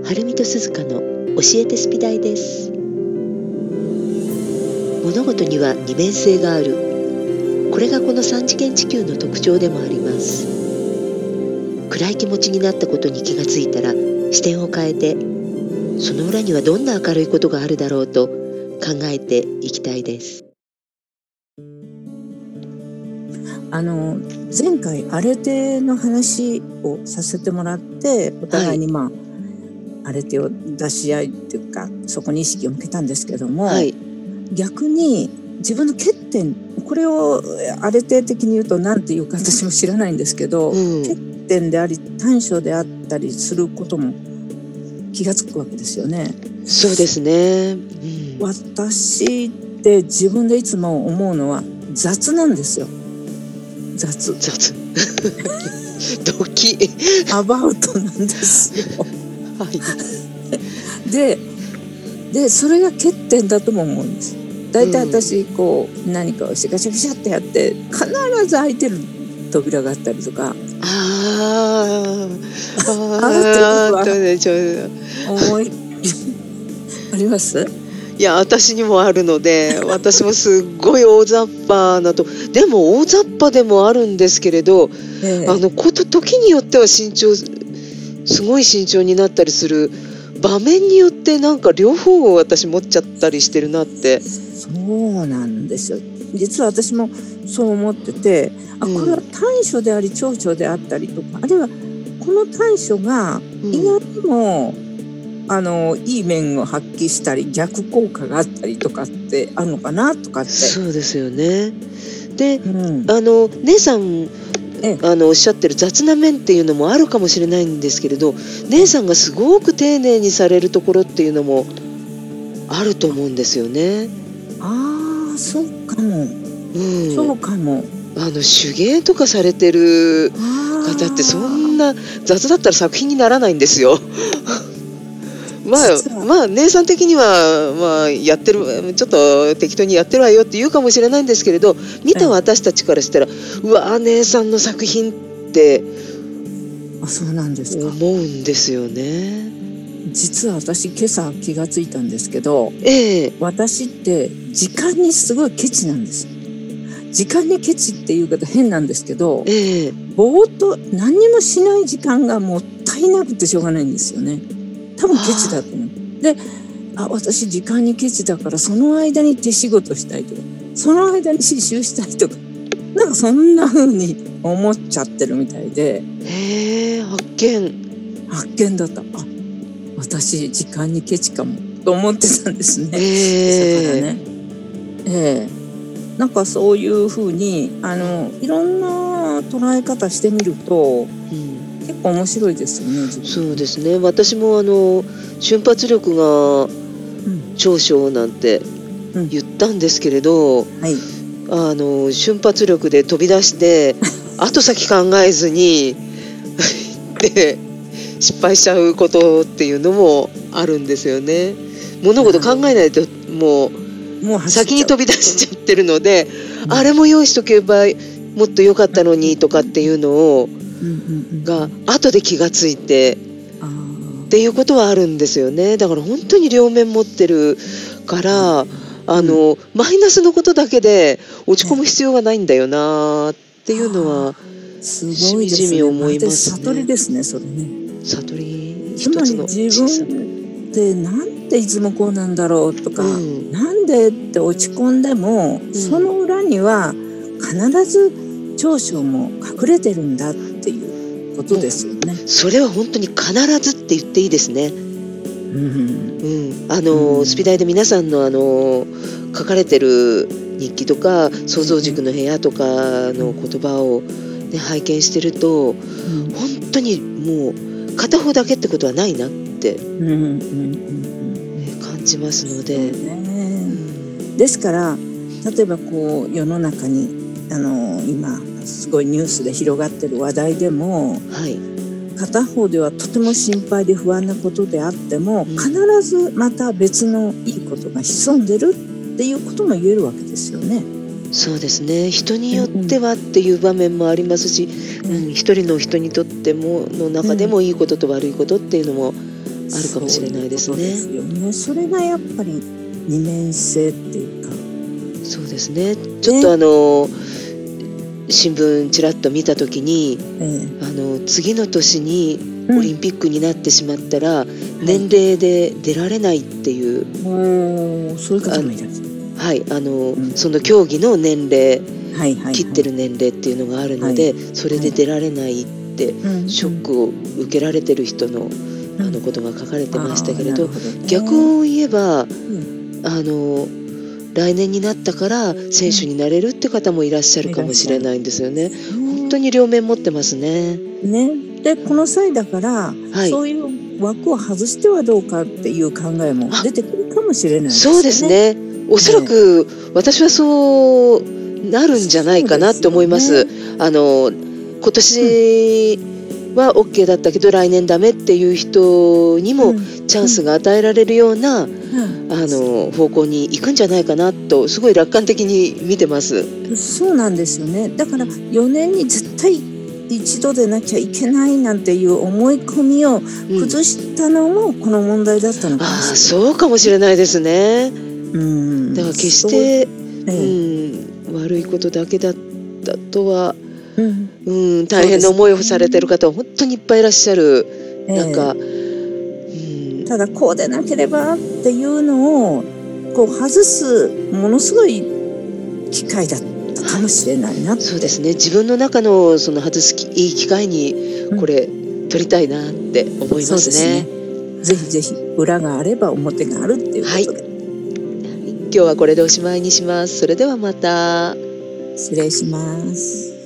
はるみとすずかの教えてスピダイです。物事には二面性がある。これがこの三次元地球の特徴でもあります。暗い気持ちになったことに気がついたら視点を変えて、その裏にはどんな明るいことがあるだろうと考えていきたいです。 前回アレテの話をさせてもらって、お互いにアレテを出し合いっていうか、そこに意識を向けたんですけども、逆に自分の欠点、これをアレテ的に言うと何て言うか私も知らないんですけど、欠点であり短所であったりすることも気がつくわけですよね。 そうですね、 私って自分でいつも思うのは雑なんですよ。雑ドキアバウトなんですよ。でそれが欠点だとも思うんです。だいたい私何かをしてガシャガシャってやって必ず開いてる扉があったりとか、あります？ いや、私にもあるので、私もすっごい大雑把なと、でも大雑把でもあるんですけれど、時によってはすごい慎重になったりする場面によって、なんか両方を私持っちゃったりしてるなって。 そうなんですよ。実は私もそう思ってて、これは短所であり長所であったりとか、あるいはこの短所が意外にも、いい面を発揮したり逆効果があったりとかってあるのかなとかって。 そうですよね。で、姉さんおっしゃってる雑な面っていうのもあるかもしれないんですけれど、姉さんがすごく丁寧にされるところっていうのもあると思うんですよね。 そうかも、そうかも。 手芸とかされてる方ってそんな雑だったら作品にならないんですよ。姉さん的には、やってる、ちょっと適当にやってるわよって言うかもしれないんですけれど、見た私たちからしたら、うわ、姉さんの作品ってそうなんですか、 思うんですよね。 実は私今朝気がついたんですけど、私って時間にすごいケチなんです。時間にケチっていう方変なんですけど、ぼーっと何にもしない時間がもったいなくてしょうがないんですよね。多分ケチだと思う。で、私時間にケチだからその間に手仕事したいとか、その間に刺繍したいとか、なんかそんな風に思っちゃってるみたいで。発見だった。私時間にケチかもと思ってたんですね。だからね。なんかそういう風にいろんな捉え方してみると、結構面白いですよね。 そうですね。私も瞬発力が長所なんて言ったんですけれど、瞬発力で飛び出して後先考えずにで失敗しちゃうことっていうのもあるんですよね。物事考えないともう先に飛び出しちゃってるので、あれも用意しとけばもっと良かったのにとかっていうのをが後で気がついてっていうことはあるんですよね。だから本当に両面持ってるから、マイナスのことだけで落ち込む必要がないんだよなっていうのはしみじみ思いますね。 悟りですね、それね。 悟りつまり自分ってなんでいつもこうなんだろうとか、なんでって落ち込んでも、その裏には必ず長所も隠れてるんだっていうことですよね。 それは本当に必ずって言っていいですね。スピダイで皆さんの書かれてる日記とか想像軸の部屋とかの言葉を、拝見してると、本当にもう片方だけってことはないなって感じますので、 ですから例えば世の中に今すごいニュースで広がってる話題でも、片方ではとても心配で不安なことであっても、必ずまた別のいいことが潜んでるっていうことも言えるわけですよね。 そうですね。人によってはっていう場面もありますし、一人の人にとってもの中でもいいことと悪いことっていうのもあるかもしれないですね。 そういうことですよね。それがやっぱり二面性っていうか。 そうですね。ちょっと新聞ちらっと見た時に、次の年にオリンピックになってしまったら、年齢で出られないっていう、 そういう方もいらっしゃる。 はい、その競技の年齢、切ってる年齢っていうのがあるので、それで出られないってショックを受けられてる人のことが書かれてましたけれど、逆を言えば、来年になったから選手になれるって方もいらっしゃるかもしれないんですよね。本当に両面持ってますね。 でこの際だから、そういう枠を外してはどうかっていう考えも出てくるかもしれないですね。そうですね。 おそらく私はそうなるんじゃないかなって思います。今年は OK だったけど来年ダメっていう人にもチャンスが与えられるような方向に行くんじゃないかなとすごい楽観的に見てます。 そうなんですよね。だから4年に絶対一度でなきゃいけないなんていう思い込みを崩したのもこの問題だったのかもしれない。 そうかもしれないですね。だから決して悪いことだけだったとは大変な思いをされてる方は本当にいっぱいいらっしゃる。なんか、 ただこうでなければっていうのをこう外すものすごい機会だったかもしれないなって。 そうですね。自分の中のその外すいい機会にこれ取りたいなって思いますね。 ぜひぜひ裏があれば表があるっていうことで、 今日はこれでおしまいにします。それではまた。 失礼します。